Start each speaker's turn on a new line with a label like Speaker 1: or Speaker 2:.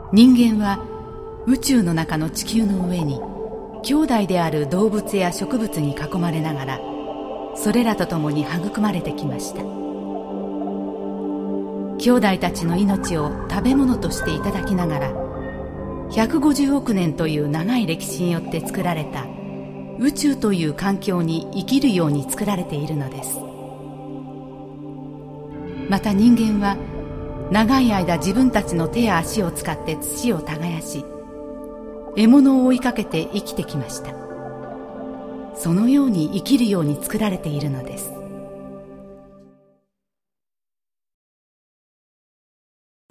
Speaker 1: 人間は宇宙の中の地球の上に兄弟である動物や植物に囲まれながら、それらと共に育まれてきました。兄弟たちの命を食べ物としていただきながら、150億年という長い歴史によって作られた宇宙という環境に生きるように作られているのです。また人間は長い間自分たちの手や足を使って土を耕し、獲物を追いかけて生きてきました。そのように生きるように作られているのです。